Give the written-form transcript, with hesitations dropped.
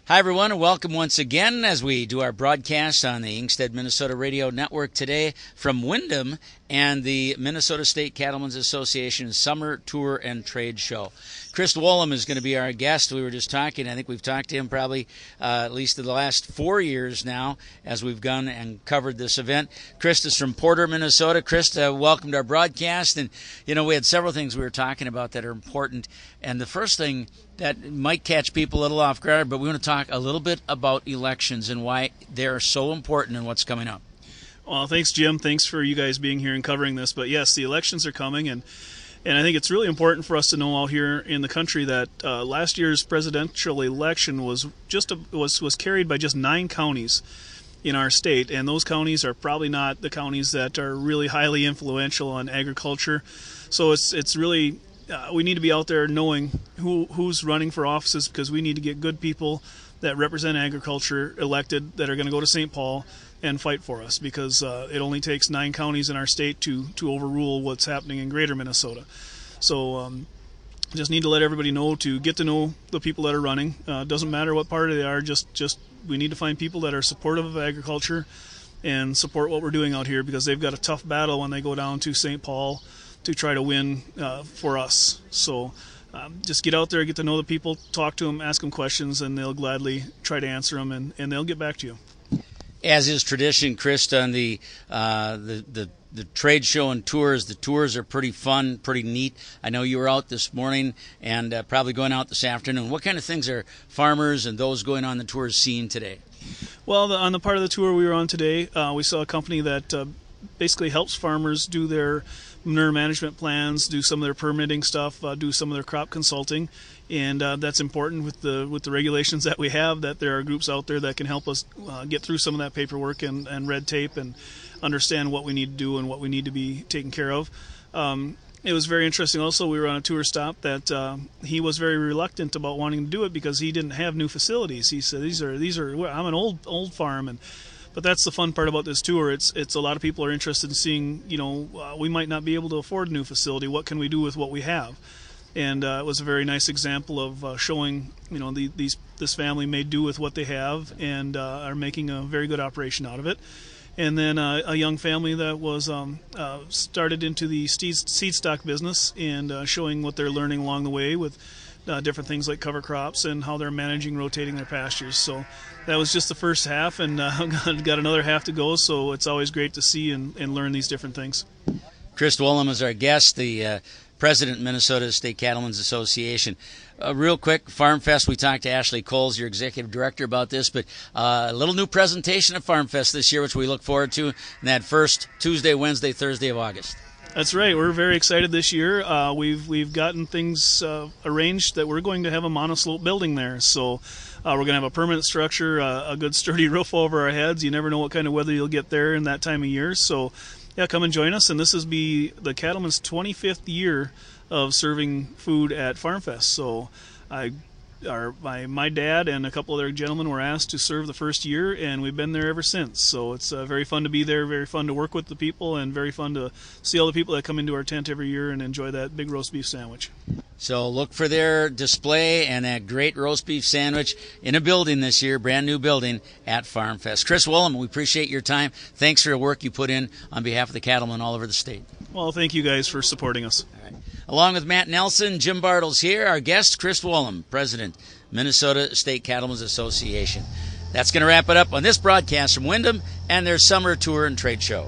Hi, everyone, and welcome once again as we do our broadcast on the Inkstead, Minnesota Radio Network today from Windham and the Minnesota State Cattlemen's Association Summer Tour and Trade Show. Chris Wollum is going to be our guest. We were just talking. I think we've talked to him probably at least in the last 4 years now as we've gone and covered this event. Chris is from Porter, Minnesota. Chris, welcome to our broadcast. And, you know, we had several things we were talking about that are important. And the first thing that might catch people a little off guard, but we want to talk a little bit about elections and why they're so important and what's coming up. Well, thanks, Jim. Thanks for you guys being here and covering this. But yes, the elections are coming, and I think it's really important for us to know out here in the country that last year's presidential election was carried by just 9 counties in our state, and those counties are probably not the counties that are really highly influential on agriculture. So it's really we need to be out there knowing who's running for offices, because we need to get good people that represent agriculture elected that are going to go to St. Paul and fight for us, because it only takes 9 counties in our state to overrule what's happening in greater Minnesota. So just need to let everybody know to get to know the people that are running. Doesn't matter what party they are, just we need to find people that are supportive of agriculture and support what we're doing out here, because they've got a tough battle when they go down to St. Paul to try to win for us. So just get out there, get to know the people, talk to them, ask them questions, and they'll gladly try to answer them, and they'll get back to you. As is tradition, Chris, on the trade show and tours, the tours are pretty fun, pretty neat. I know you were out this morning and probably going out this afternoon. What kind of things are farmers and those going on the tours seeing today? Well, on the part of the tour we were on today, we saw a company that basically helps farmers do their manure management plans, do some of their permitting stuff, do some of their crop consulting, and that's important with the regulations that we have, that there are groups out there that can help us get through some of that paperwork and red tape and understand what we need to do and what we need to be taken care of. It was very interesting also, we were on a tour stop that he was very reluctant about wanting to do it because he didn't have new facilities. He said, these are I'm an old farm, but that's the fun part about this tour. It's a lot of people are interested in seeing, we might not be able to afford a new facility. What can we do with what we have? And it was a very nice example of showing, this family made do with what they have and are making a very good operation out of it. And then a young family that was started into the seed stock business and showing what they're learning along the way with different things like cover crops and how they're rotating their pastures. So that was just the first half, and got another half to go. So it's always great to see and learn these different things. Chris Wollum is our guest, the president of Minnesota State Cattlemen's Association. Real quick, Farm Fest, we talked to Ashley Coles, your executive director, about this, but a little new presentation at Farm Fest this year, which we look forward to, in that first Tuesday, Wednesday, Thursday of August. That's right. We're very excited this year. We've gotten things arranged that we're going to have a monoslope building there. So we're going to have a permanent structure, a good sturdy roof over our heads. You never know what kind of weather you'll get there in that time of year. So yeah, come and join us. And this will be the Cattlemen's 25th year of serving food at Farm Fest. So my dad and a couple other gentlemen were asked to serve the first year, and we've been there ever since. So it's very fun to be there, very fun to work with the people, and very fun to see all the people that come into our tent every year and enjoy that big roast beef sandwich. So look for their display and that great roast beef sandwich in a building this year, brand new building at Farm Fest. Chris Wollum, we appreciate your time. Thanks for the work you put in on behalf of the cattlemen all over the state. Well, thank you guys for supporting us. All right. Along with Matt Nelson, Jim Bartles here, our guest, Chris Wollum, President, Minnesota State Cattlemen's Association. That's going to wrap it up on this broadcast from Windham and their Summer Tour and Trade Show.